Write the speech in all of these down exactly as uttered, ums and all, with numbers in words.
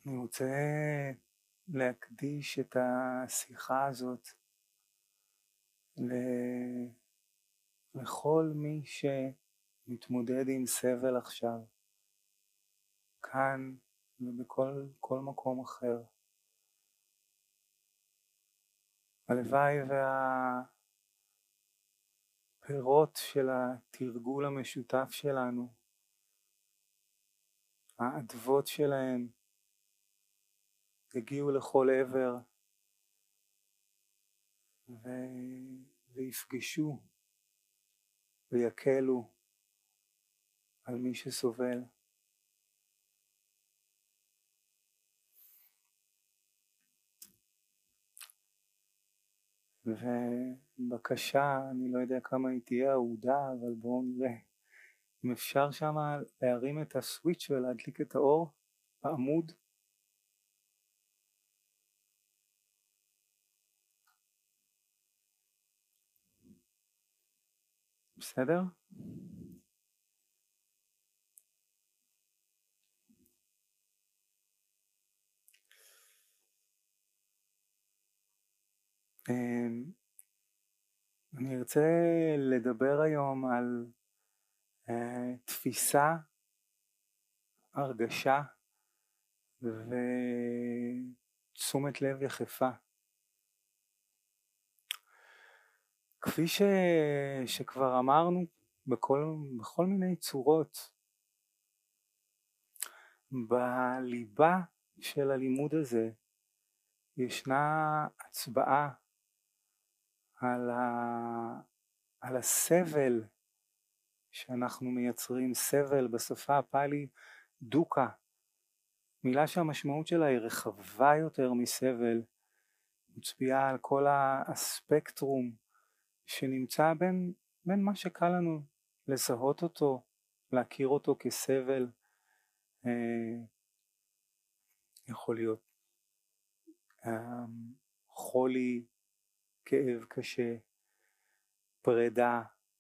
אני רוצה להקדיש את השיחה הזאת לכל מי שמתמודד עם סבל עכשיו, כאן ובכל כל מקום אחר. הלוואי והפירות של התרגול המשותף שלנו, האדוות שלהם, יגיעו לכל עבר ו... ויפגשו ויקלו על מי שסובל. ובקשה, אני לא יודע כמה היא תהיה אהודה, אבל בואו נראה אם אפשר שם להרים את הסוויץ' ולהדליק את האור בעמוד. בסדר? אני ארצה לדבר היום על uh, תפיסה, הרגשה ותשומת לב יחפה. כפי ש... שכבר אמרנו בכל, בכל מיני צורות, בליבה של הלימוד הזה ישנה הצבעה על, ה... על הסבל שאנחנו מייצרים. סבל בשפה הפאלי דוקה, מילה שהמשמעות שלה היא רחבה יותר מסבל, מצביעה על כל הספקטרום שנמצא בין, בין מה שקל לנו לזהות אותו, להכיר אותו כסבל. אה, יכול להיות אה, חולי, כאב קשה, פרידה,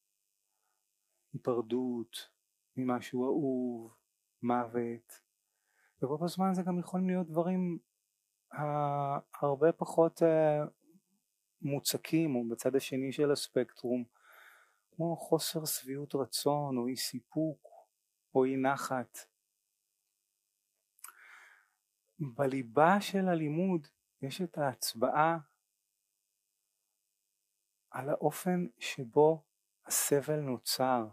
היפרדות ממשהו אהוב, מוות, ובו בזמן זה גם יכולים להיות דברים אה, הרבה פחות אה, מוצקים או בצד השני של הספקטרום, כמו חוסר שביעות רצון או אי סיפוק או אי נחת. בליבה של הלימוד יש את ההצבעה על האופן שבו הסבל נוצר.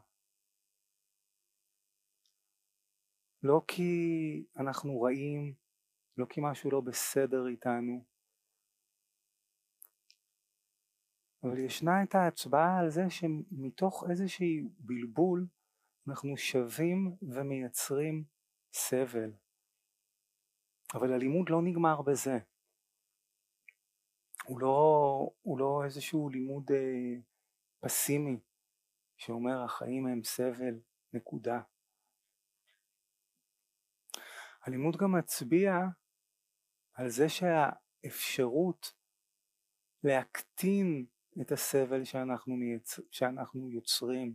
לא כי אנחנו רעים, לא כי משהו לא בסדר איתנו, אבל ישנה את ההצבעה על זה שמתוך איזושהי בלבול אנחנו שווים ומייצרים סבל. אבל הלימוד לא נגמר בזה. הוא לא, הוא לא איזשהו לימוד אה, פסימי שאומר החיים הם סבל, נקודה. הלימוד גם מצביע על זה שהאפשרות להקטין את הסבל שאנחנו, מייצ... שאנחנו יוצרים,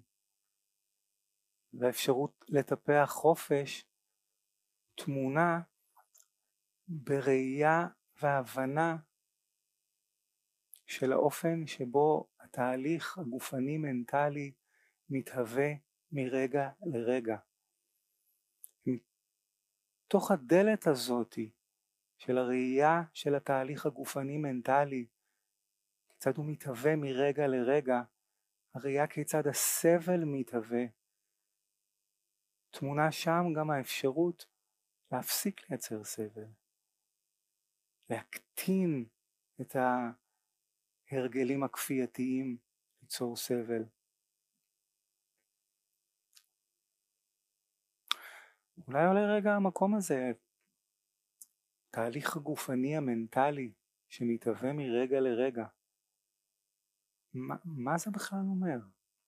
והאפשרות לטפח חופש, תמונה בראייה והבנה של האופן שבו התהליך הגופני מנטלי מתהווה מרגע לרגע. מתוך הדלת הזאת של הראייה של התהליך הגופני מנטלי, כיצד הוא מתהווה מרגע לרגע, הראייה כיצד הסבל מתהווה, תמונה שם גם האפשרות להפסיק לייצר סבל, להקטין את ההרגלים הכפייתיים ליצור סבל. אולי עולה רגע המקום הזה, תהליך הגופני המנטלי שמתהווה מרגע לרגע, מה, מה זה בכלל אומר?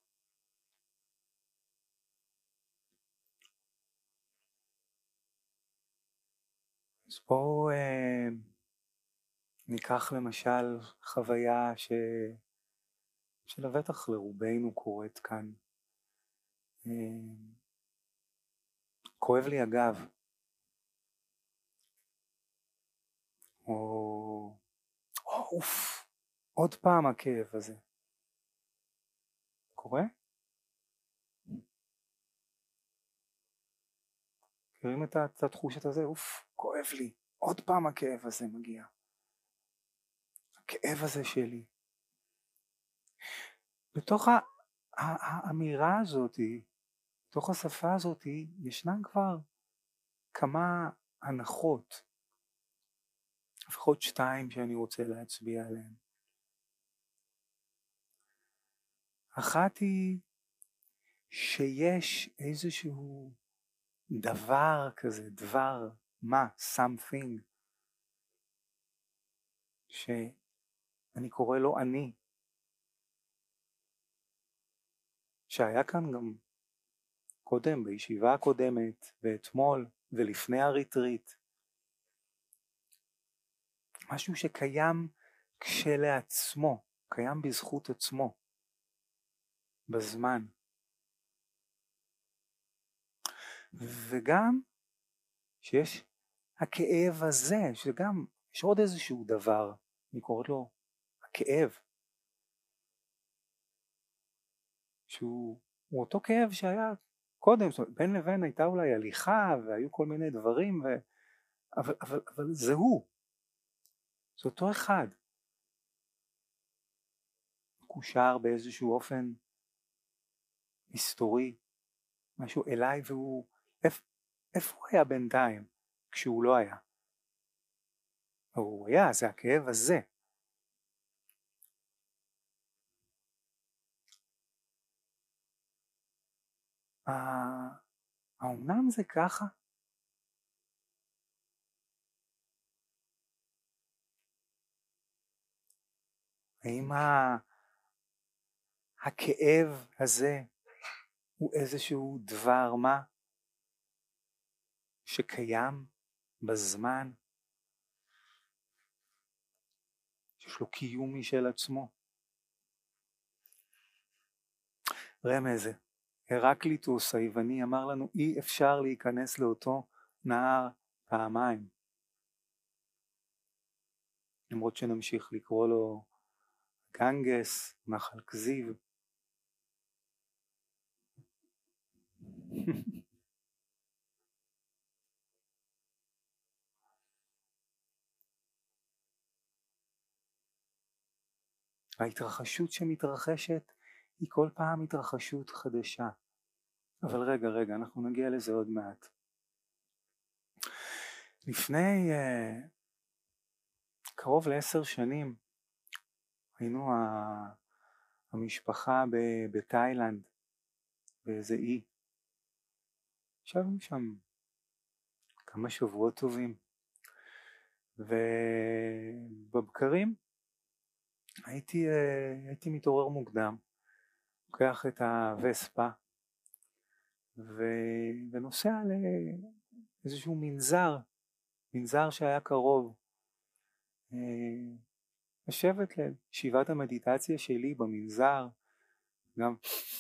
אז בואו אה, ניקח למשל חוויה ש... שלבטח לרובנו קורית כאן. אה, כואב לי הגב. אוף, עוד פעם הכאב הזה. קורה? מכירים את התחושת הזה? אוף, כואב לי, עוד פעם הכאב הזה מגיע. הכאב הזה שלי. בתוך האמירה הזאת, בתוך השפה הזאת, ישנן כבר כמה הנחות, לפחות שתיים שאני רוצה להצביע עליהן. אחת היא שיש איזשהו דבר כזה, דבר, מה, something, שאני קורא לו אני, שהיה כאן גם קודם, בישיבה הקודמת, ואתמול, ולפני הריטריט. משהו שקיים כשלעצמו, קיים בזכות עצמו, בזמן. וגם שיש הכאב הזה, שגם יש עוד איזשהו דבר, אני קורא לו הכאב, שהוא אותו כאב שהיה קודם, זאת אומרת, בין לבין הייתה אולי הליכה והיו כל מיני דברים, ו... אבל, אבל, אבל זה הוא, זה אותו אחד, מקושר באיזשהו אופן היסטורי, משהו אליי, והוא, איפ, איפה הוא היה בינתיים כשהוא לא היה? הוא היה, זה הכאב הזה. האומנם זה ככה? האם הכאב הזה הוא איזשהו דבר מה שקיים בזמן, שיש לו קיום משל עצמו? רמז, הרקליטוס היווני אמר לנו אי אפשר להיכנס לאותו נהר פעמיים, למרות שנמשיך לקרוא לו גנגס, נחל כזיב. ההתרחשות שמתרחשת היא כל פעם התרחשות חדשה. אבל רגע, רגע, אנחנו נגיע לזה עוד מעט. לפני uh, קרוב לעשר שנים היינו ה- המשפחה ב- בתאילנד, באיזה אי. ישבנו שם כמה שבועות טובים, ובבקרים הייתי, uh, הייתי מתעורר מוקדם, לוקח את הווספה ו- ונוסע לאיזשהו מנזר, מנזר שהיה קרוב, לשבת לישיבת המדיטציה שלי במנזר, גם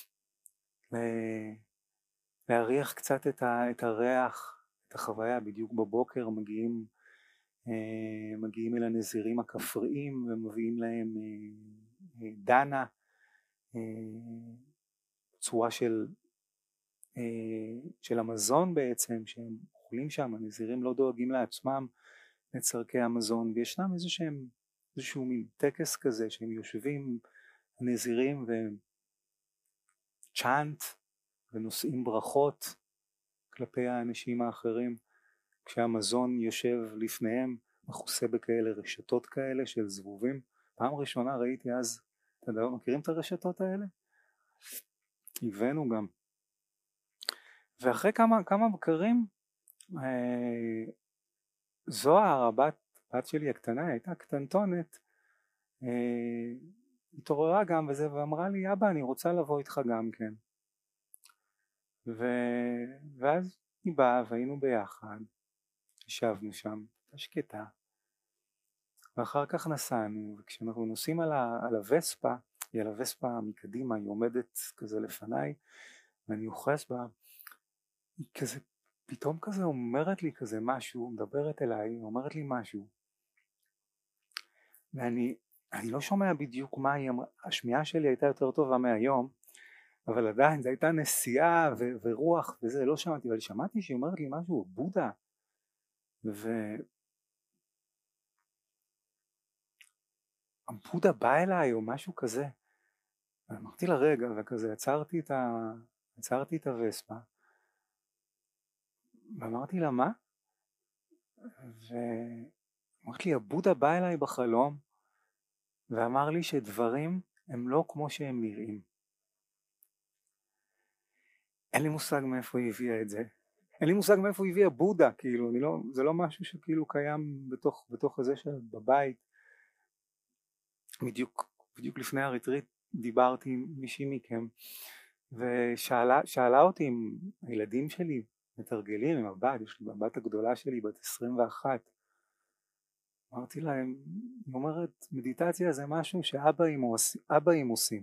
להריח קצת את, ה- את הריח, את החוויה. בדיוק בבוקר מגיעים, מגיעים אל הנזירים הכפריים ומביאים להם דנה, צורה של, של המזון בעצם, שהם אוכלים שם. הנזירים לא דואגים לעצמם לצרכי המזון, וישנם איזה שהם, איזשהו מין טקס כזה שהם יושבים הנזירים וצ'אנט ונושאים ברכות כלפי האנשים האחרים, כשהמזון יושב לפניהם מכוסה בכאלה רשתות כאלה של זבובים. פעם ראשונה ראיתי אז, אתה יודע, מכירים את הרשתות האלה? הבאנו גם. ואחרי כמה, כמה בקרים, אה, זוהר, הבת, הבת שלי הקטנה, הייתה קטנטונת, אה, התעוררה גם וזה, ואמרה לי, אבא, אני רוצה לבוא איתך גם כן. ו... ואז היא באה והיינו ביחד, ישבנו שם, שקטה, ואחר כך נסענו, וכשאנחנו נוסעים על, ה... על הווספה, היא על הווספה מקדימה, היא עומדת כזה לפניי, ואני אוחז בה, היא כזה, פתאום כזה אומרת לי כזה משהו, מדברת אליי, אומרת לי משהו, ואני אני לא שומע בדיוק מה היא אמרה, השמיעה שלי הייתה יותר טובה מהיום, אבל עדיין זו הייתה נסיעה ו- ורוח וזה, לא שמעתי, אבל שמעתי שהיא אומרת לי משהו, בודה, והבודה בא אליי או משהו כזה. אמרתי לה רגע, וכזה עצרתי את ה... עצרתי את הווספה, ואמרתי לה מה? ואמרתי לי, הבודה בא אליי בחלום, ואמר לי שדברים הם לא כמו שהם נראים. אין לי מושג מאיפה היא הביאה את זה. אין לי מושג מאיפה היא הביאה בודה, כאילו, אני לא, זה לא משהו שכאילו קיים בתוך, בתוך הזה של בבית. בדיוק, בדיוק לפני הריטריט דיברתי עם מישהי מכם, ושאלה שאלה אותי אם הילדים שלי מתרגלים עם הבת, יש לי הבת הגדולה שלי בת עשרים ואחת. אמרתי להם, היא אומרת, מדיטציה זה משהו שאבאים עושים, אבאים עושים.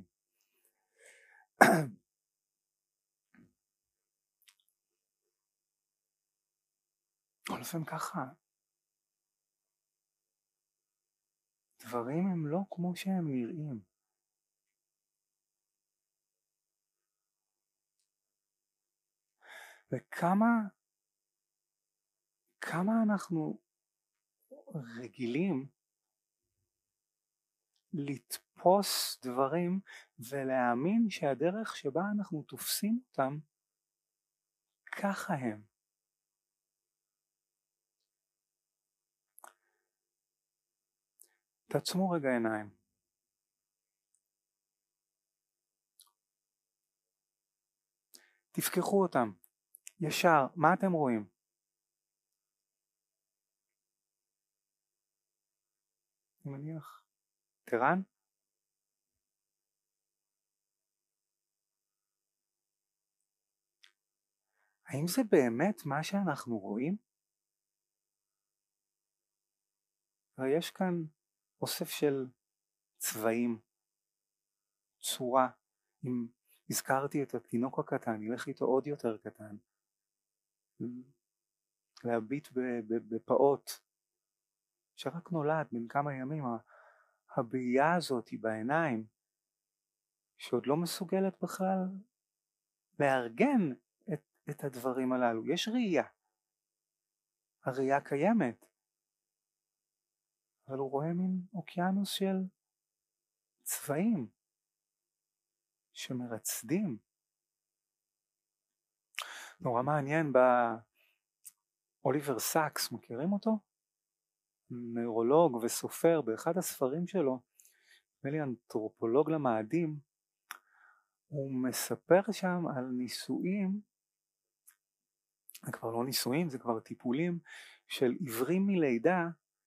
אבל לפעמים ככה, דברים הם לא כמו שהם נראים. וכמה, כמה אנחנו רגילים לתפוס דברים ולהאמין שהדרך שבה אנחנו תופסים אותם, ככה הם. תעצמו רגע עיניים. תפקחו אותם. ישר, מה אתם רואים? אני מניח. טרן? האם זה באמת מה שאנחנו רואים? הרי יש כאן אוסף של צבעים, צורה. אם הזכרתי את התינוק הקטן, ילך איתו עוד יותר קטן. להביט בפעות שרק נולד בין כמה ימים, הבעיה הזאת היא בעיניים שעוד לא מסוגלת בכלל לארגן את, את הדברים הללו. יש ראייה, הראייה קיימת, אבל הוא רואה מין אוקיינוס של צבעים שמרצדים. נורא מעניין, באוליבר סאקס, מכירים אותו? נוירולוג וסופר, באחד הספרים שלו, נדמה לי אנתרופולוג למאדים, הוא מספר שם על ניסויים, זה כבר לא ניסויים, זה כבר טיפולים של עיוורים מלידה,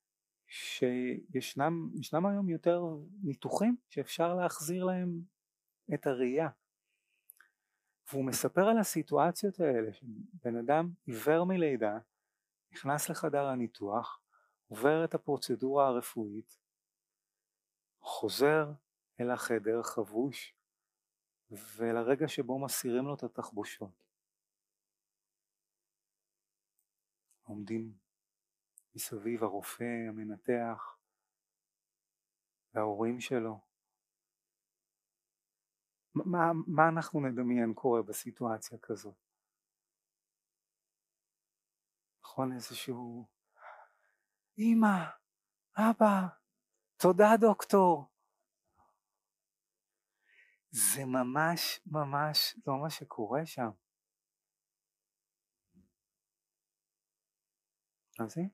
שישנם ישנם היום יותר ניתוחים שאפשר להחזיר להם את הראייה. והוא מספר על הסיטואציות האלה, שבן אדם עיוור מלידה, נכנס לחדר הניתוח, עובר את הפרוצדורה הרפואית, חוזר אל החדר חבוש, ולרגע שבו מסירים לו את התחבושות. עומדים מסביב הרופא, המנתח, וההורים שלו. מה, מה אנחנו נדמיין קורה בסיטואציה כזאת? נכון, איזשהו אמא, אבא, תודה דוקטור. זה ממש ממש לא מה שקורה שם. מה זה?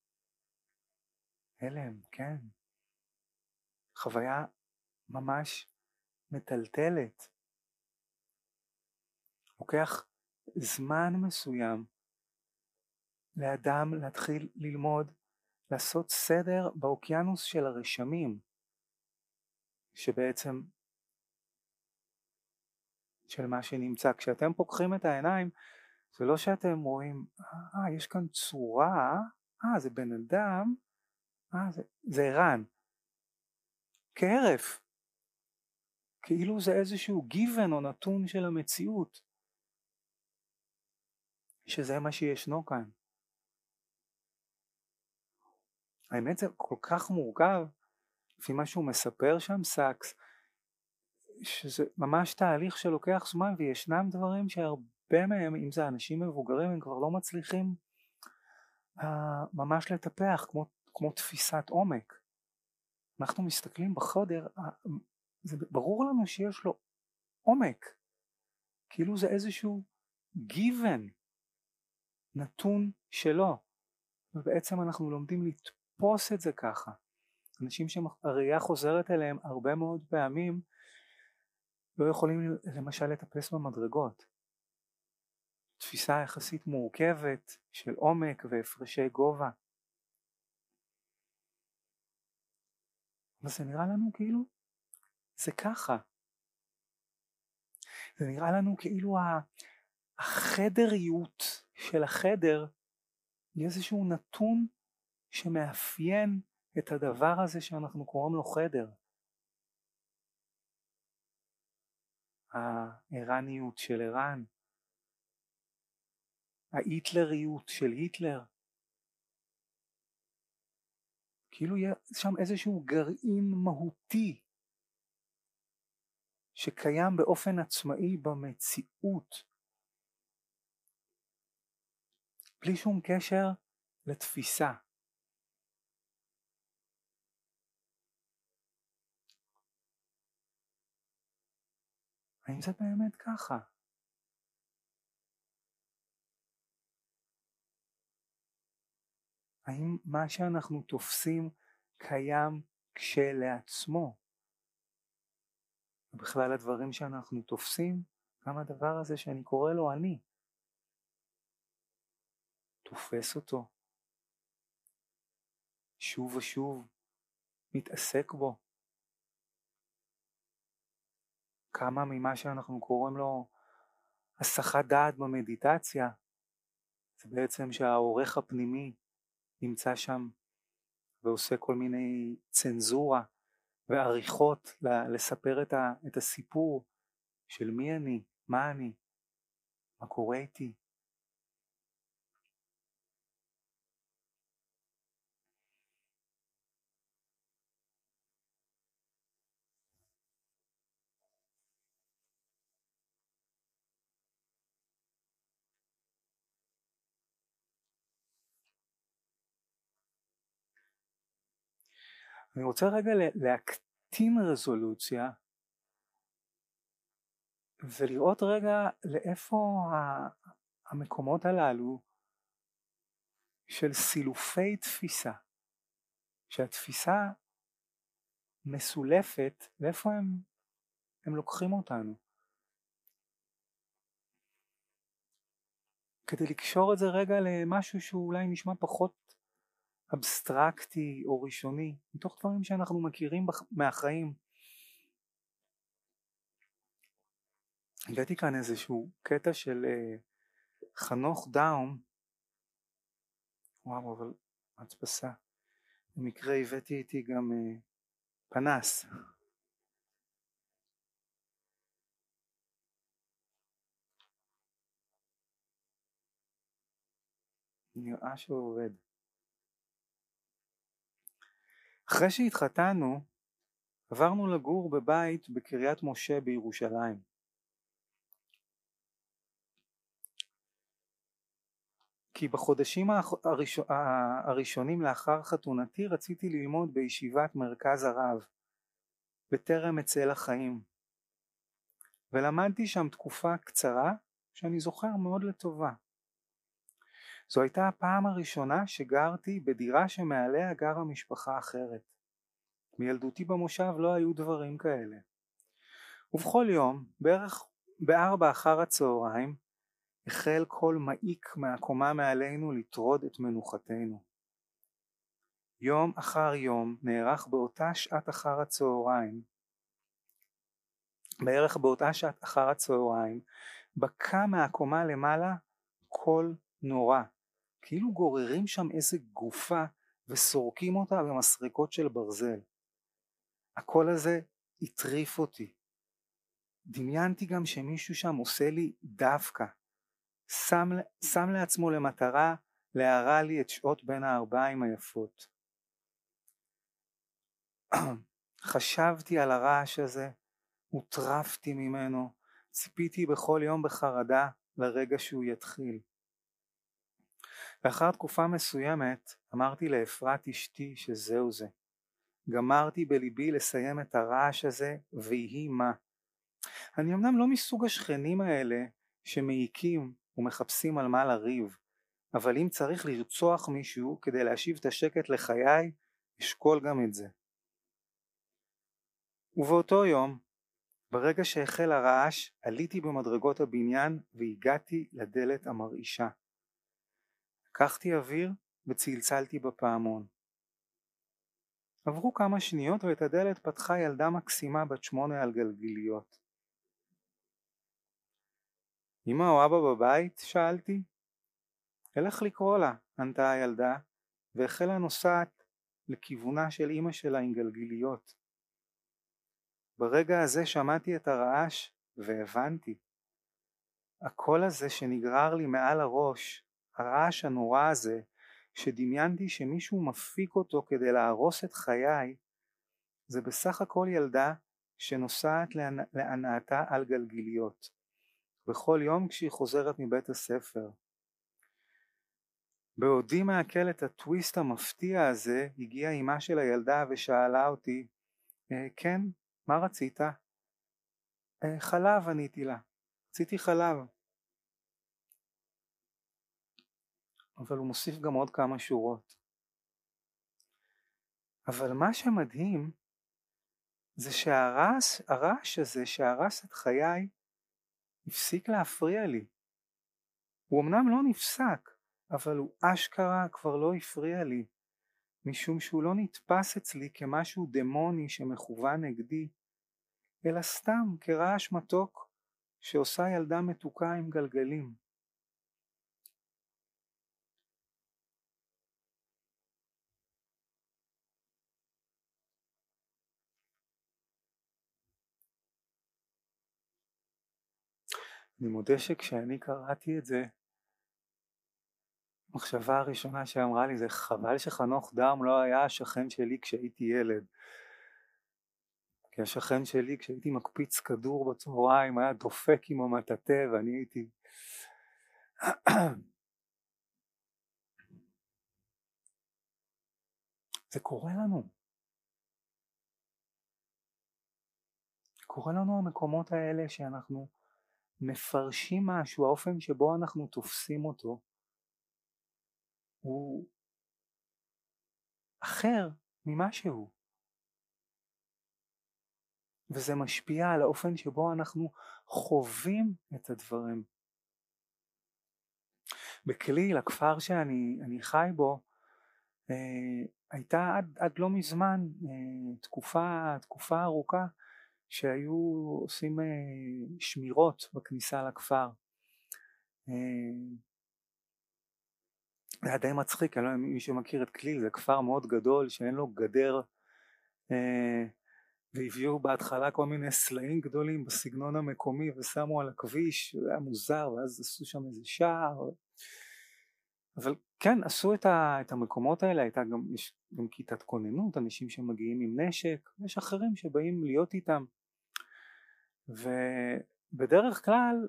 הלם, כן. חוויה ממש מטלטלת. לוקח זמן מסוים לאדם להתחיל ללמוד, לעשות סדר באוקיינוס של הרשמים, שבעצם של מה שנמצא. כשאתם פוקחים את העיניים, זה לא שאתם רואים, אה, יש כאן צורה, אה, זה בן אדם, אה, זה, זה ערן. כערף. כאילו זה איזשהו גיוון או נתון של המציאות, שזה מה שישנו כאן. האמת זה כל כך מורכב, לפי מה שהוא מספר שם סאקס, שזה ממש תהליך שלוקח זמן, וישנם דברים שהרבה מהם, אם זה אנשים מבוגרים, הם כבר לא מצליחים uh, ממש לטפח, כמו, כמו תפיסת עומק. אנחנו מסתכלים בחדר, uh, זה ברור לנו שיש לו עומק, כאילו זה איזשהו given, נתון שלו, ובעצם אנחנו לומדים לתפוס את זה ככה. אנשים שהראייה חוזרת אליהם הרבה מאוד פעמים, לא יכולים למשל לטפס במדרגות. תפיסה יחסית מורכבת של עומק והפרשי גובה. וזה נראה לנו כאילו זה ככה. זה נראה לנו כאילו החדריות של החדר היא איזשהו נתון שמאפיין את הדבר הזה שאנחנו קוראים לו חדר. הערניות של ערן, ההיטלריות של היטלר, כאילו יש שם איזשהו גרעין מהותי שקיים באופן עצמאי במציאות, בלי שום קשר לתפיסה. האם זה באמת ככה? האם מה שאנחנו תופסים קיים כשלעצמו? ובכלל הדברים שאנחנו תופסים, גם הדבר הזה שאני קורא לו אני, תופס אותו, שוב ושוב, מתעסק בו. כמה ממה שאנחנו קוראים לו הסחת דעת במדיטציה, זה בעצם שהעורך הפנימי נמצא שם ועושה כל מיני צנזורה ועריכות לספר את, ה, את הסיפור של מי אני, מה אני, מה קורה איתי. אני רוצה רגע להקטין רזולוציה ולראות רגע לאיפה המקומות הללו של סילופי תפיסה, שהתפיסה מסולפת, לאיפה הם, הם לוקחים אותנו. כדי לקשור את זה רגע למשהו שהוא אולי נשמע פחות אבסטרקטי או ראשוני, מתוך דברים שאנחנו מכירים מהחיים. הבאתי כאן איזשהו קטע של uh, חנוך דאום, וואו, אבל הדפסה. במקרה הבאתי איתי גם uh, פנס. נראה שהוא עובד. אחרי שהתחתנו, עברנו לגור בבית בקריית משה בירושלים. כי בחודשים הראשונים לאחר חתונתי רציתי ללמוד בישיבת מרכז הרב, בטרם אצא לחיים. ולמדתי שם תקופה קצרה שאני זוכר מאוד לטובה. זו הייתה הפעם הראשונה שגרתי בדירה שמעליה גרה משפחה אחרת. מילדותי במושב לא היו דברים כאלה. ובכל יום, בערך בארבע אחר הצהריים, החל כל מעיק מהקומה מעלינו לטרוד את מנוחתנו. יום אחר יום נערך באותה שעת אחר הצהריים, בערך באותה שעת אחר הצהריים, בקע מהקומה למעלה קול נורא, כאילו גוררים שם איזה גופה וסורקים אותה במסריקות של ברזל. הקול הזה הטריף אותי. דמיינתי גם שמישהו שם עושה לי דווקא, שם, שם לעצמו למטרה להרע לי את שעות בין הארבעים היפות. חשבתי על הרעש הזה, הוטרפתי ממנו, ציפיתי בכל יום בחרדה לרגע שהוא יתחיל. לאחר תקופה מסוימת אמרתי לאפרת אשתי שזהו זה. גמרתי בליבי לסיים את הרעש הזה ויהי מה. אני אמנם לא מסוג השכנים האלה שמעיקים ומחפשים על מה לריב, אבל אם צריך לרצוח מישהו כדי להשיב את השקט לחיי, אשקול גם את זה. ובאותו יום, ברגע שהחל הרעש, עליתי במדרגות הבניין והגעתי לדלת המרעישה. לקחתי אוויר וצלצלתי בפעמון. עברו כמה שניות ואת הדלת פתחה ילדה מקסימה בת שמונה על גלגיליות. אמא או אבא בבית? שאלתי. אלך לקרוא לה, ענתה הילדה, והחלה נוסעת לכיוונה של אמא שלה עם גלגיליות. ברגע הזה שמעתי את הרעש והבנתי. הקול הזה שנגרר לי מעל הראש, הרעש הנורא הזה, שדמיינתי שמישהו מפיק אותו כדי להרוס את חיי, זה בסך הכל ילדה שנוסעת להנאתה על גלגיליות, בכל יום כשהיא חוזרת מבית הספר. בעודי מעכל את הטוויסט המפתיע הזה, הגיעה אמא של הילדה ושאלה אותי, אה, כן, מה רצית? אה, חלב, עניתי לה, רציתי חלב. אבל הוא מוסיף גם עוד כמה שורות. אבל מה שמדהים זה שהרעש, הרעש הזה שהרס את חיי הפסיק להפריע לי. הוא אמנם לא נפסק, אבל הוא אשכרה כבר לא הפריע לי, משום שהוא לא נתפס אצלי כמשהו דמוני שמכוון נגדי, אלא סתם כרעש מתוק שעושה ילדה מתוקה עם גלגלים. אני מודה שכשאני קראתי את זה, המחשבה הראשונה שאמרה לי זה חבל שחנוך דם לא היה השכן שלי כשהייתי ילד. כי השכן שלי כשהייתי מקפיץ כדור בצהריים היה דופק עם המטאטה ואני הייתי... זה קורה לנו. קורה לנו המקומות האלה שאנחנו מפרשים משהו, האופן שבו אנחנו תופסים אותו הוא אחר ממה שהוא. וזה משפיע על האופן שבו אנחנו חווים את הדברים. בכליל, הכפר שאני אני חי בו, אה, הייתה עד, עד לא מזמן אה, תקופה, תקופה ארוכה שהיו עושים אה, שמירות בכניסה לכפר. אה, זה היה די מצחיק, אני לא יודע מי שמכיר את כליל, זה כפר מאוד גדול שאין לו גדר, אה, והביאו בהתחלה כל מיני סלעים גדולים בסגנון המקומי ושמו על הכביש, זה היה מוזר, ואז עשו שם איזה שער. אבל כן, עשו את, ה, את המקומות האלה, הייתה גם, יש גם כיתת כוננות, אנשים שמגיעים עם נשק, יש אחרים שבאים להיות איתם. ובדרך כלל,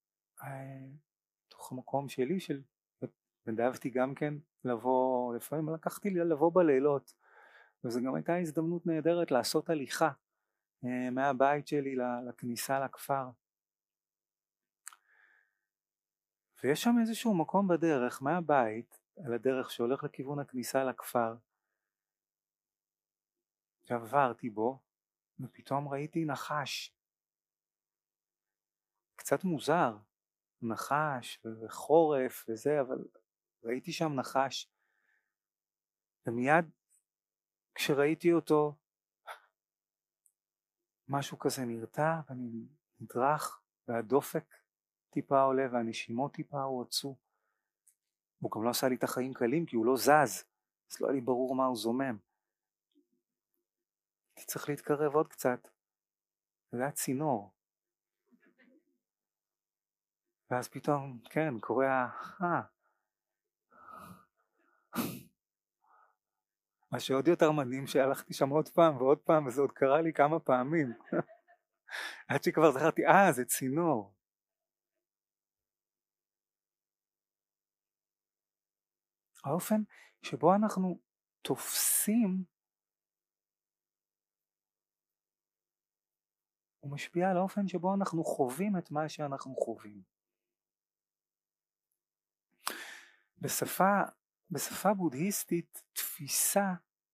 תוך המקום שלי, של, נדבתי גם כן לבוא, לפעמים לקחתי לי לבוא בלילות, וזו גם הייתה הזדמנות נהדרת לעשות הליכה מהבית שלי לכניסה לכפר. ויש שם איזשהו מקום בדרך, מהבית, על הדרך שהולך לכיוון הכניסה לכפר, שעברתי בו, ופתאום ראיתי נחש. קצת מוזר, נחש וחורף וזה, אבל ראיתי שם נחש. ומיד כשראיתי אותו, משהו כזה נרתע, ואני נדרך, והדופק טיפה עולה, והנשימות טיפה הועצו. הוא גם לא עשה לי את החיים קלים, כי הוא לא זז, אז לא היה לי ברור מה הוא זומם. הייתי צריך להתקרב עוד קצת, זה היה צינור. ואז פתאום, כן, קורא, אה, מה שעוד יותר מדהים שהלכתי שם עוד פעם ועוד פעם, וזה עוד קרה לי כמה פעמים. עד שכבר זכרתי, אה, זה צינור. האופן שבו אנחנו תופסים הוא משפיע על האופן שבו אנחנו חווים את מה שאנחנו חווים. בשפה, בשפה בודהיסטית תפיסה,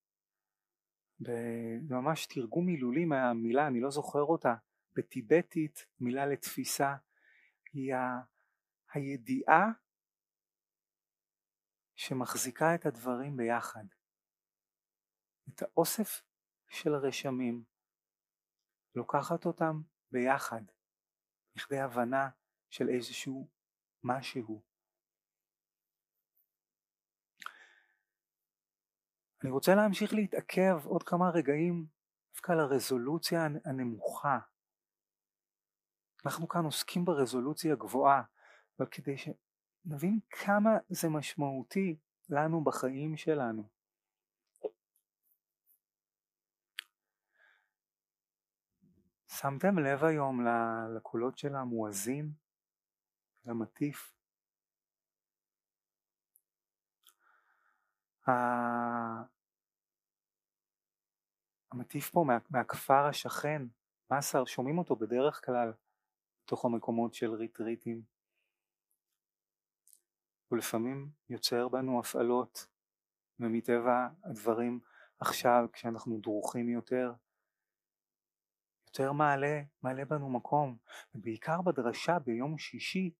זה ממש תרגום מילולי מהמילה, אני לא זוכר אותה, בטיבטית מילה לתפיסה היא ה, הידיעה שמחזיקה את הדברים ביחד, את האוסף של הרשמים, לוקחת אותם ביחד לכדי הבנה של איזשהו משהו. אני רוצה להמשיך להתעכב עוד כמה רגעים דווקא על הרזולוציה הנמוכה. אנחנו כאן עוסקים ברזולוציה הגבוהה, אבל כדי שנבין כמה זה משמעותי לנו בחיים שלנו. שמתם לב היום לקולות של המואזין, למטיף? המטיף פה מה, מהכפר השכן, מסר, שומעים אותו בדרך כלל בתוך המקומות של ריטריטים. ולפעמים יוצר בנו הפעלות, ומטבע הדברים עכשיו כשאנחנו דרוכים יותר, יותר מעלה, מעלה בנו מקום, ובעיקר בדרשה ביום שישי,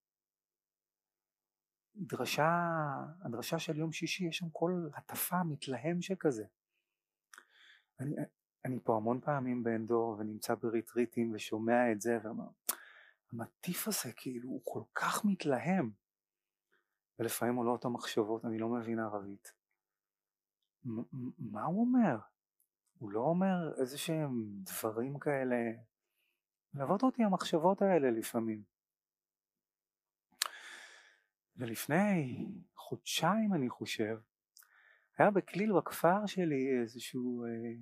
דרשה, הדרשה של יום שישי יש שם כל הטפה מתלהם שכזה. אני, אני פה המון פעמים בעין דור ונמצא בריטריטים ושומע את זה ואומר, המטיף הזה כאילו הוא כל כך מתלהם, ולפעמים עולות את המחשבות, אני לא מבין ערבית. מה הוא אומר? הוא לא אומר איזה שהם דברים כאלה, מלוות אותי המחשבות האלה לפעמים. ולפני חודשיים אני חושב, היה בכליל בכפר שלי איזשהו אה,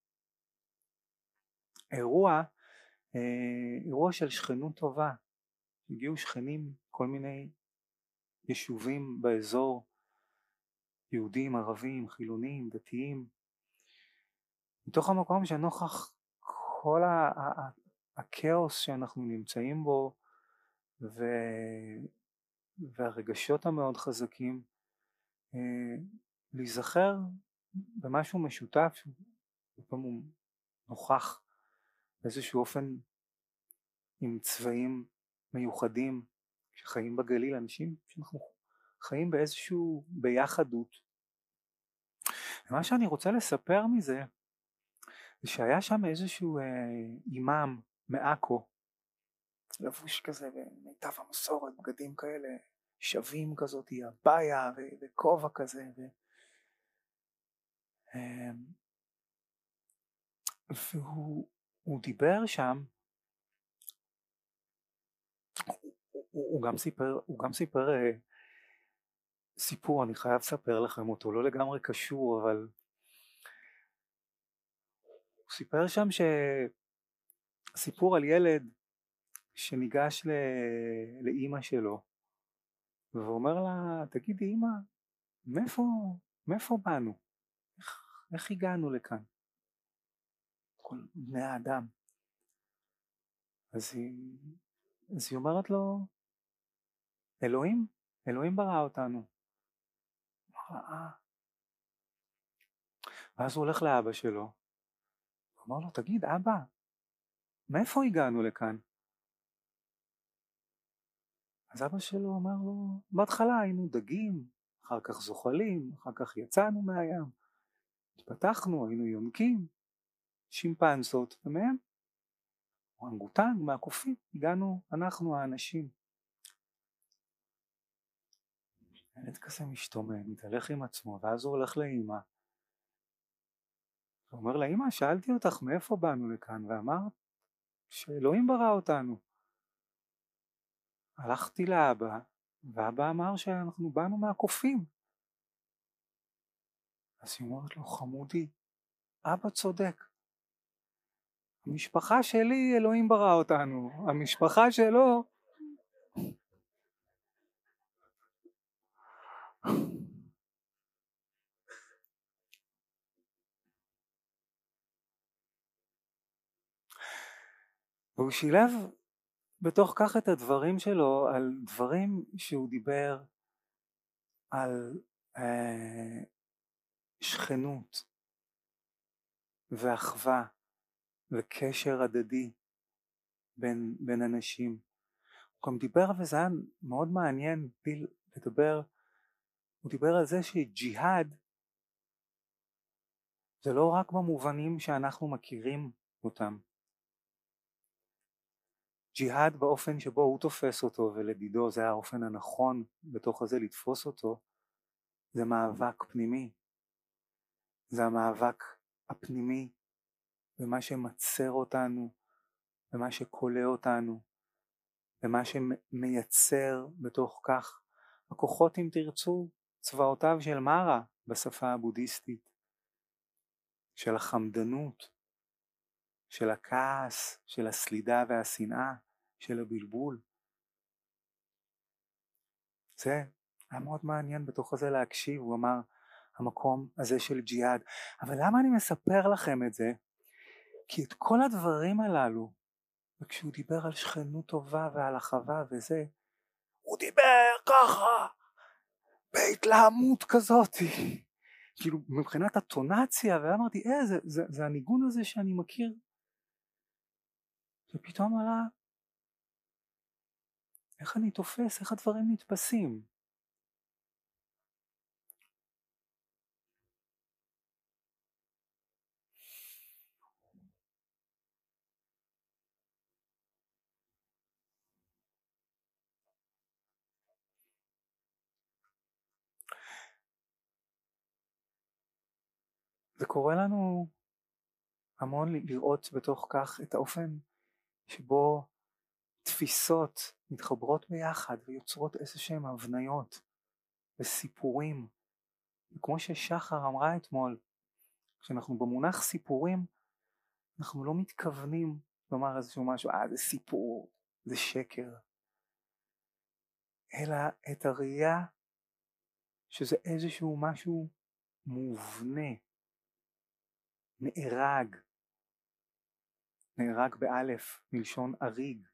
אירוע, אה, אירוע של שכנות טובה. הגיעו שכנים, כל מיני יישובים באזור, יהודים, ערבים, חילונים, דתיים, מתוך המקום שנוכח כל הכאוס שאנחנו נמצאים בו ו... והרגשות המאוד חזקים, להיזכר במשהו משותף שפעם הוא נוכח באיזשהו אופן עם צבעים מיוחדים שחיים בגליל, אנשים שאנחנו חיים באיזשהו ביחדות. ומה שאני רוצה לספר מזה זה שהיה שם איזשהו אה, אימאם מעכו, לבוש כזה במיטב המסורת, בגדים כאלה שווים כזאת, הבעיה וכובע כזה ו... והוא הוא דיבר שם, הוא, הוא, הוא גם סיפר, הוא גם סיפר אה, סיפור, אני חייב לספר לכם אותו, לא לגמרי קשור, אבל הוא סיפר שם שסיפור על ילד שניגש ל... לאמא שלו ואומר לה, תגידי אמא, מאיפה, מאיפה באנו? איך, איך הגענו לכאן? כל בני האדם. אז היא, אז היא אומרת לו, אלוהים, אלוהים ברא אותנו. אה. ואז הוא הולך לאבא שלו, הוא אמר לו, תגיד אבא, מאיפה הגענו לכאן? אז אבא שלו אומר לו, בהתחלה היינו דגים, אחר כך זוחלים, אחר כך יצאנו מהים, התפתחנו, היינו יונקים, שימפנזות, ומהם אורנגוטנג, מהקופים, הגענו אנחנו האנשים. ילד כזה משתומם, מתהלך עם עצמו, ואז הוא הולך לאמא, הוא אומר לה, אמא, שאלתי אותך מאיפה באנו לכאן, ואמרת שאלוהים ברא אותנו. הלכתי לאבא, ואבא אמר שאנחנו באנו מהקופים. אז היא אומרת לו, חמודי, אבא צודק. המשפחה שלי, אלוהים ברא אותנו. המשפחה שלו... והוא שילב בתוך כך את הדברים שלו על דברים שהוא דיבר על אה, שכנות ואחווה וקשר הדדי בין, בין אנשים. הוא גם דיבר, וזה היה מאוד מעניין ביל לדבר, הוא דיבר על זה שג'יהאד זה לא רק במובנים שאנחנו מכירים אותם. ג'יהאד באופן שבו הוא תופס אותו, ולדידו זה האופן הנכון בתוך הזה לתפוס אותו, זה מאבק פנימי. זה המאבק הפנימי במה שמצר אותנו, במה שקולה אותנו, במה שמייצר בתוך כך הכוחות, אם תרצו, צבאותיו של מארה בשפה הבודהיסטית, של החמדנות, של הכעס, של הסלידה והשנאה, של הבלבול. זה היה מאוד מעניין בתוך הזה להקשיב. הוא אמר, המקום הזה של ג'יהאד. אבל למה אני מספר לכם את זה? כי את כל הדברים הללו, וכשהוא דיבר על שכנות טובה ועל אחווה וזה, הוא דיבר ככה, בהתלהמות כזאת, כאילו מבחינת הטונציה, ואמרתי, אה, זה, זה, זה הניגון הזה שאני מכיר. ופתאום עלה, איך אני תופס, איך הדברים נתפסים. זה קורה לנו המון לראות בתוך כך את האופן שבו תפיסות מתחברות ביחד ויוצרות איזשהם הבניות וסיפורים. וכמו ששחר אמרה אתמול, כשאנחנו במונח סיפורים, אנחנו לא מתכוונים לומר איזשהו משהו, אה זה סיפור, זה שקר, אלא את הראייה שזה איזשהו משהו מובנה, נערג, נערג באלף מלשון אריג,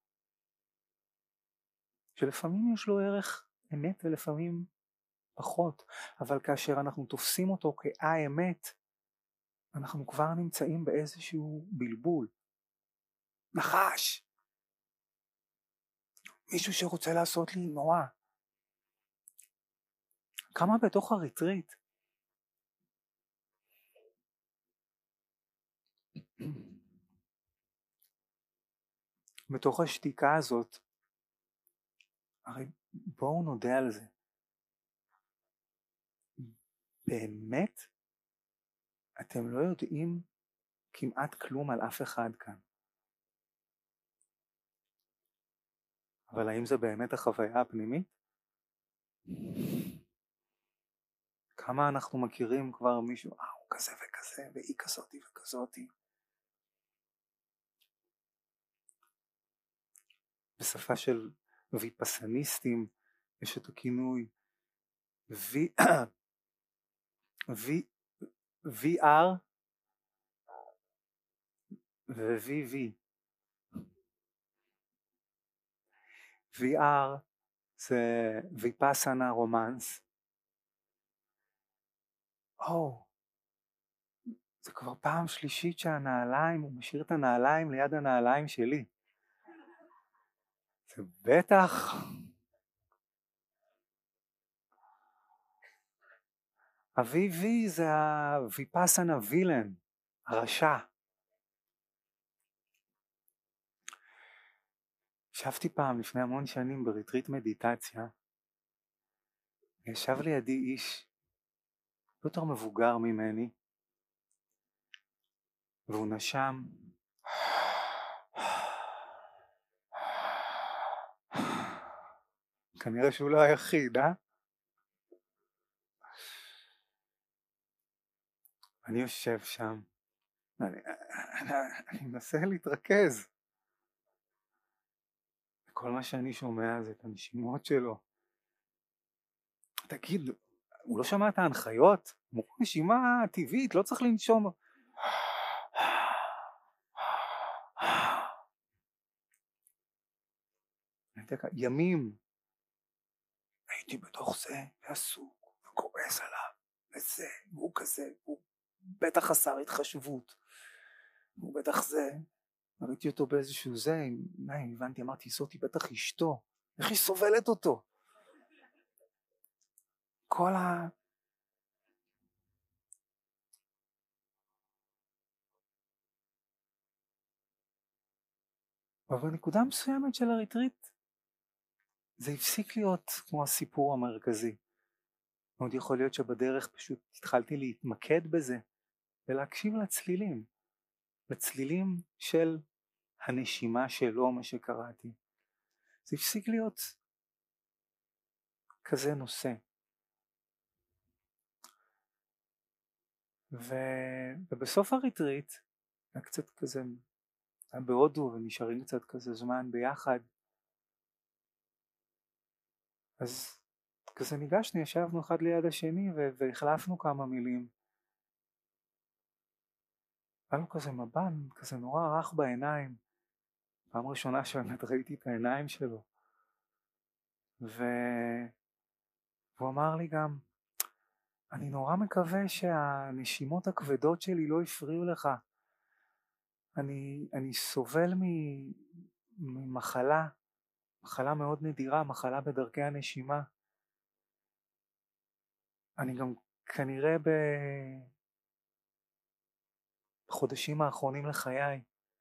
שלפעמים יש לו ערך אמת ולפעמים פחות, אבל כאשר אנחנו תופסים אותו כאמת, אנחנו כבר נמצאים באיזשהו בלבול. נחש! מישהו שרוצה לעשות לי נורא. כמה בתוך הריטריט בתוך השתיקה הזאת, הרי בואו נודה על זה, באמת אתם לא יודעים כמעט כלום על אף אחד כאן. אבל האם זה באמת החוויה הפנימית? כמה אנחנו מכירים כבר מישהו, אה הוא כזה וכזה והיא כזאתי וכזאתי. בשפה של ויפסניסטים יש את הכינוי וי אר ו-וי וי. וי אר זה ויפסנה רומנס. או, זה כבר פעם שלישית שהנעליים, הוא משאיר את הנעליים ליד הנעליים שלי. זה בטח. ה-וי וי זה הויפסנה וילן, הרשע. ישבתי פעם לפני המון שנים בריטריט מדיטציה, ישב לידי איש יותר מבוגר ממני, והוא נשם כנראה שהוא לא היחיד, אה? אני יושב שם, אני, אני, אני מנסה להתרכז. כל מה שאני שומע זה את הנשימות שלו. תגיד, הוא לא שמע את ההנחיות? הוא נשימה טבעית, לא צריך לנשום. ימים הייתי בתוך זה ועסוק וכועס עליו וזה, והוא כזה, הוא בטח חסר התחשבות, הוא בטח זה. ראיתי אותו באיזשהו זה, נאי, הבנתי, אמרתי, זאתי בטח אשתו, איך היא סובלת אותו? כל ה... אבל בנקודה מסוימת של הריטריט זה הפסיק להיות כמו הסיפור המרכזי. מאוד יכול להיות שבדרך פשוט התחלתי להתמקד בזה ולהקשיב לצלילים, לצלילים של הנשימה שלו, מה שקראתי. זה הפסיק להיות כזה נושא. ו... ובסוף הריטריט היה קצת כזה, היה בהודו ונשארים קצת כזה זמן ביחד, אז כזה ניגשנו, ישבנו אחד ליד השני והחלפנו כמה מילים. היה לו כזה מבט כזה נורא רך בעיניים, פעם ראשונה שבאמת ראיתי את העיניים שלו, ו... והוא אמר לי גם, אני נורא מקווה שהנשימות הכבדות שלי לא הפריעו לך. אני, אני סובל ממחלה, מחלה מאוד נדירה, מחלה בדרכי הנשימה. אני גם כנראה בחודשים האחרונים לחיי,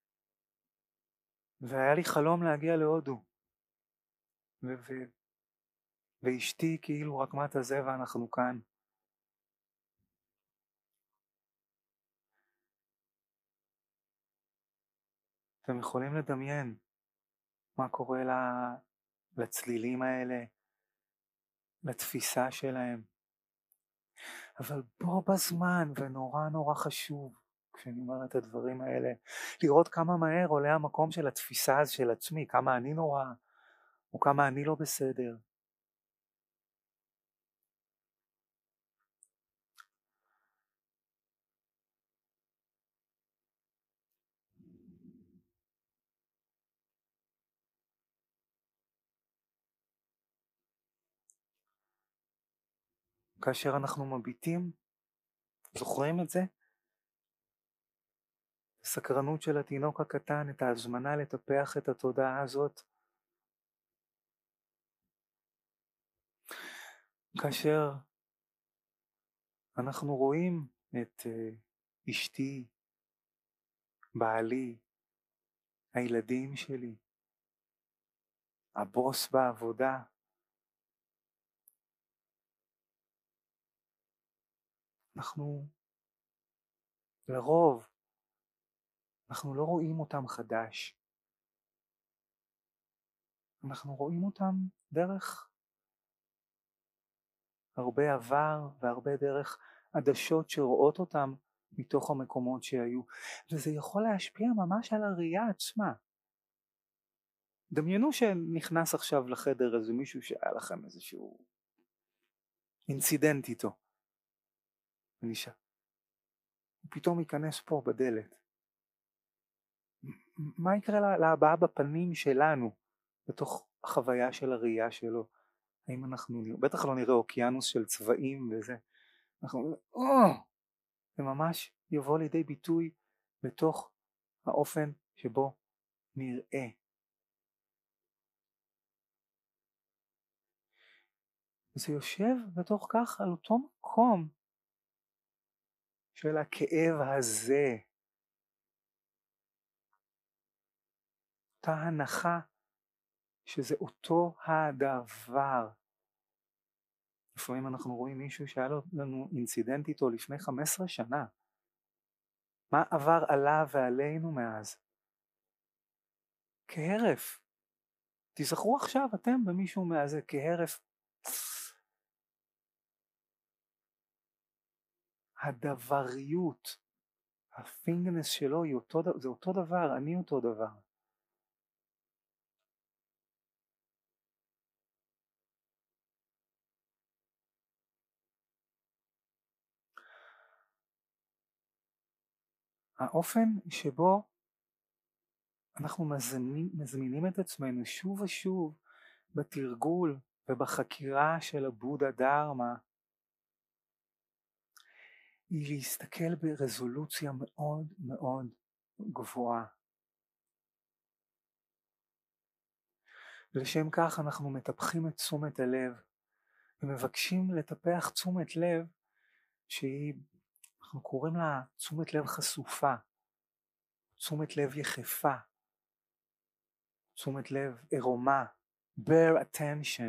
והיה לי חלום להגיע להודו, ו- ו- ואשתי כאילו רקמת הזה ואנחנו כאן. אתם יכולים לדמיין מה קורה לצלילים האלה, לתפיסה שלהם. אבל בו בזמן, ונורא נורא חשוב כשאני אומר את הדברים האלה, לראות כמה מהר עולה המקום של התפיסה הזו של עצמי, כמה אני נורא או כמה אני לא בסדר. כאשר אנחנו מביטים, זוכרים את זה? הסקרנות של התינוק הקטן, את ההזמנה לטפח את התודעה הזאת. כאשר אנחנו רואים את uh, אשתי, בעלי, הילדים שלי, הבוס בעבודה, אנחנו לרוב אנחנו לא רואים אותם חדש, אנחנו רואים אותם דרך הרבה עבר והרבה דרך עדשות שרואות אותם מתוך המקומות שהיו, וזה יכול להשפיע ממש על הראייה עצמה. דמיינו שנכנס עכשיו לחדר איזה מישהו שהיה לכם איזשהו אינצידנט איתו, ונשאר, הוא פתאום ייכנס פה בדלת. מה יקרה להבעה בפנים שלנו בתוך החוויה של הראייה שלו? האם אנחנו נראה, בטח לא נראה אוקיינוס של צבעים וזה, אנחנו נראה, או, זה ממש יבוא לידי ביטוי בתוך האופן שבו נראה. זה יושב בתוך כך על אותו מקום של הכאב הזה, אותה הנחה שזה אותו הדבר. לפעמים אנחנו רואים מישהו שהיה לנו אינצידנט איתו לפני חמש עשרה שנה, מה עבר עליו ועלינו מאז? כהרף. תזכרו עכשיו אתם במישהו מהזה כהרף. הדבריות, הפינגנס שלו היא אותו, זה אותו דבר, אני אותו דבר. האופן שבו אנחנו מזמינים, מזמינים את עצמנו שוב ושוב בתרגול ובחקירה של הבודה דרמה היא להסתכל ברזולוציה מאוד מאוד גבוהה. לשם כך אנחנו מטפחים את תשומת הלב ומבקשים לטפח תשומת לב שהיא, אנחנו קוראים לה תשומת לב חשופה, תשומת לב יחפה, תשומת לב עירומה, bare attention,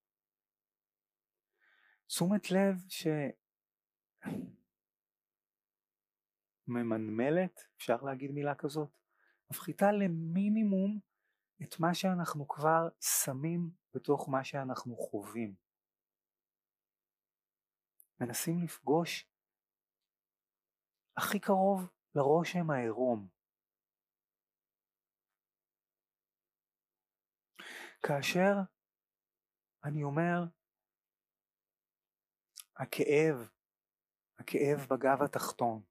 תשומת לב שממנמלת, אפשר להגיד מילה כזאת, מפחיתה למינימום את מה שאנחנו כבר שמים בתוך מה שאנחנו חווים. מנסים לפגוש הכי קרוב לרושם העירום. כאשר אני אומר הכאב, הכאב בגב התחתון,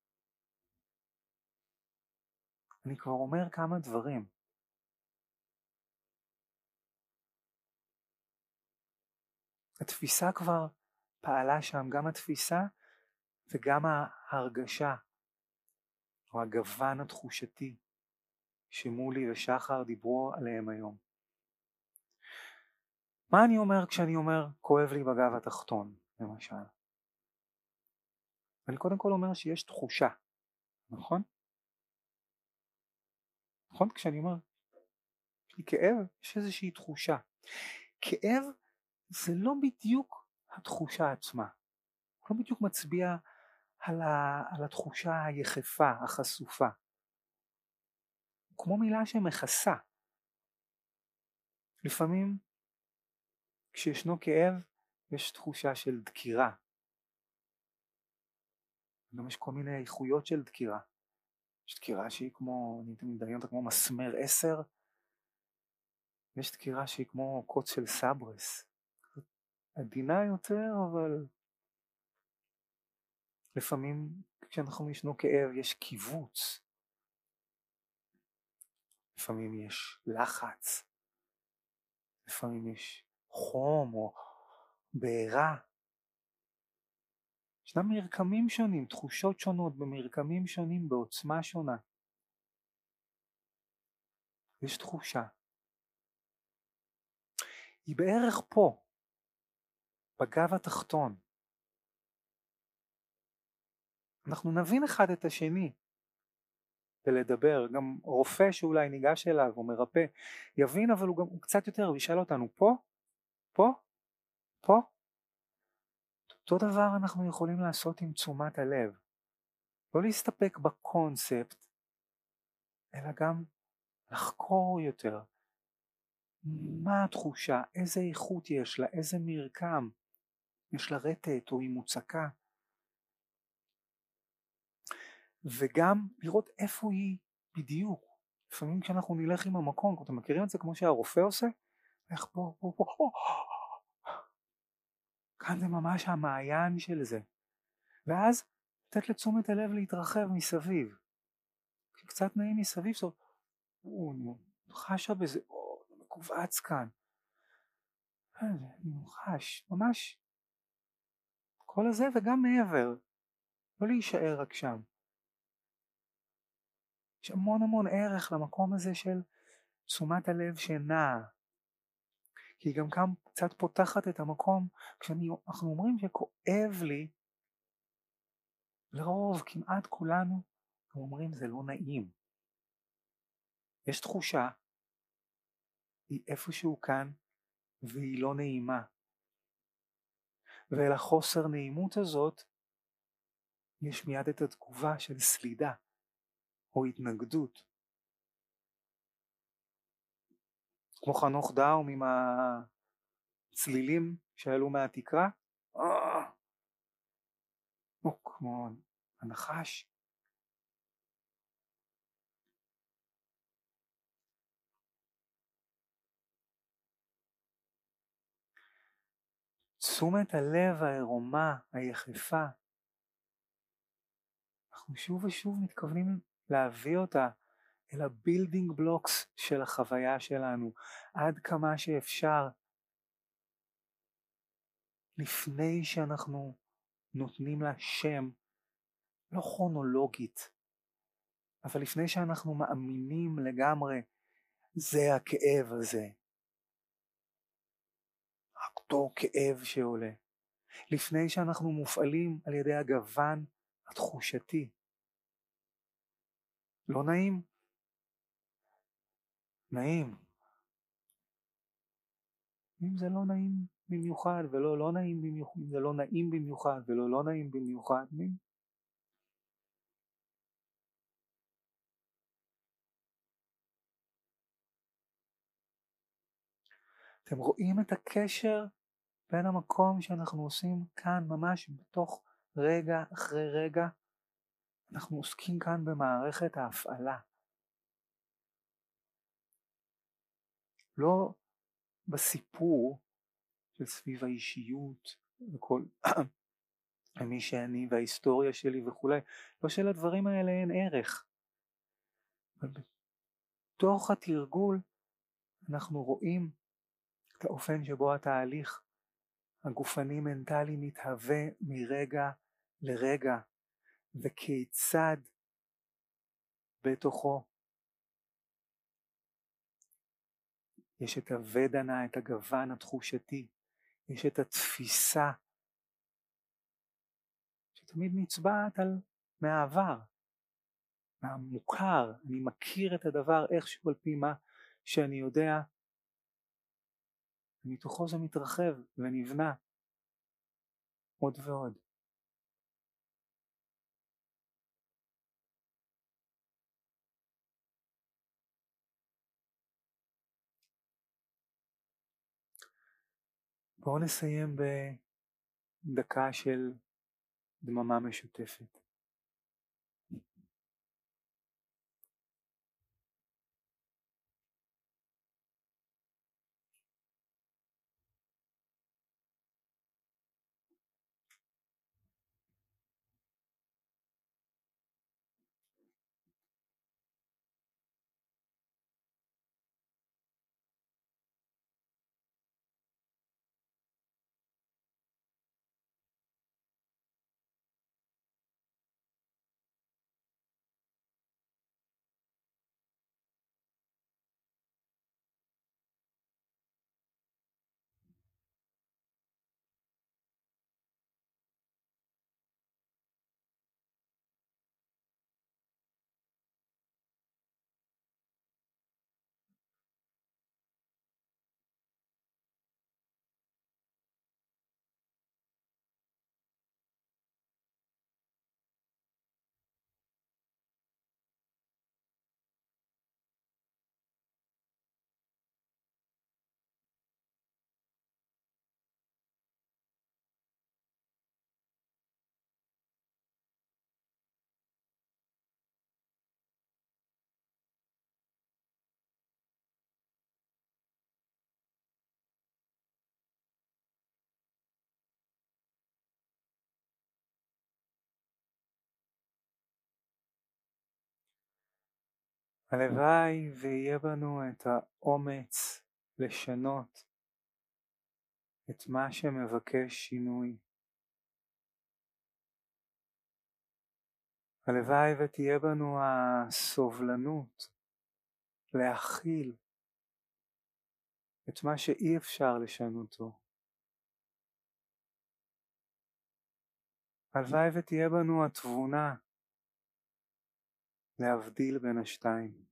אני כבר אומר כמה דברים. התפיסה כבר פעלה שם, גם התפיסה וגם ההרגשה או הגוון התחושתי שמולי ושחר דיברו עליהם היום. מה אני אומר כשאני אומר כואב לי בגב התחתון למשל? אני קודם כל אומר שיש תחושה, נכון? נכון? כשאני אומר יש לי כאב, יש איזושהי תחושה. כאב זה לא בדיוק התחושה עצמה, הוא לא בדיוק מצביע על, ה, על התחושה היחפה, החשופה. הוא כמו מילה שמכסה. לפעמים כשישנו כאב יש תחושה של דקירה. גם יש כל מיני איכויות של דקירה. יש דקירה שהיא כמו, אני תמיד מדמיין אותה כמו מסמר עשר, ויש דקירה שהיא כמו קוץ של סברס. עדינה יותר, אבל לפעמים כשאנחנו ישנו כאב יש קיבוץ. לפעמים יש לחץ. לפעמים יש חום או בעירה. ישנם מרקמים שונים, תחושות שונות במרקמים שונים, בעוצמה שונה. יש תחושה. היא בערך פה, בגב התחתון. אנחנו נבין אחד את השני ולדבר. גם רופא שאולי ניגש אליו או מרפא יבין, אבל הוא גם הוא קצת יותר וישאל אותנו פה, פה, פה. אותו דבר אנחנו יכולים לעשות עם תשומת הלב. לא להסתפק בקונספט, אלא גם לחקור יותר. מה התחושה? איזה איכות יש לה? איזה מרקם? יש לה רטט או היא מוצקה? וגם לראות איפה היא בדיוק. לפעמים כשאנחנו נלך עם המקום, אתם מכירים את זה כמו שהרופא עושה? איך פה, פה, פה, פה. כאן זה ממש המעיין של זה. ואז לתת לתשומת הלב להתרחב מסביב. קצת נעים מסביב, so, הוא חשה בזה, או, זה מקובץ כאן. אני חש, ממש כל הזה וגם מעבר. לא להישאר רק שם. יש המון המון ערך למקום הזה של תשומת הלב שנעה. כי היא גם כאן קצת פותחת את המקום, כשאנחנו אומרים שכואב לי, לרוב כמעט כולנו אומרים זה לא נעים. יש תחושה, היא איפשהו כאן והיא לא נעימה. ואל החוסר נעימות הזאת יש מיד את התגובה של סלידה או התנגדות. כמו חנוך דאום עם הצלילים שעלו מהתקרה. או כמו הנחש. תשומת הלב העירומה, היחפה, אנחנו שוב ושוב מתכוונים להביא אותה אל הבילדינג בלוקס של החוויה שלנו, עד כמה שאפשר, לפני שאנחנו נותנים לה שם, לא כרונולוגית, אבל לפני שאנחנו מאמינים לגמרי, זה הכאב הזה, אותו כאב שעולה, לפני שאנחנו מופעלים על ידי הגוון התחושתי. לא נעים? נעים. אם זה לא נעים במיוחד ולא לא נעים במיוחד, אם זה לא נעים במיוחד ולא לא נעים במיוחד, מי? אתם רואים את הקשר בין המקום שאנחנו עושים כאן ממש בתוך רגע אחרי רגע? אנחנו עוסקים כאן במערכת ההפעלה, לא בסיפור של סביב האישיות וכל מי שאני וההיסטוריה שלי וכולי, לא שלדברים האלה אין ערך, אבל בתוך התרגול אנחנו רואים את האופן שבו התהליך הגופני מנטלי מתהווה מרגע לרגע, וכיצד בתוכו יש את הוודנה, את הגוון התחושתי, יש את התפיסה שתמיד נצבעת על מהעבר, מהמוכר, אני מכיר את הדבר איכשהו על פי מה שאני יודע, ומתוכו זה מתרחב ונבנה עוד ועוד. בואו נסיים בדקה של דממה משותפת. הלוואי ויהיה בנו את האומץ לשנות את מה שמבקש שינוי. הלוואי ותהיה בנו הסובלנות להכיל את מה שאי אפשר לשנותו. הלוואי ותהיה בנו התבונה להבדיל בין השתיים.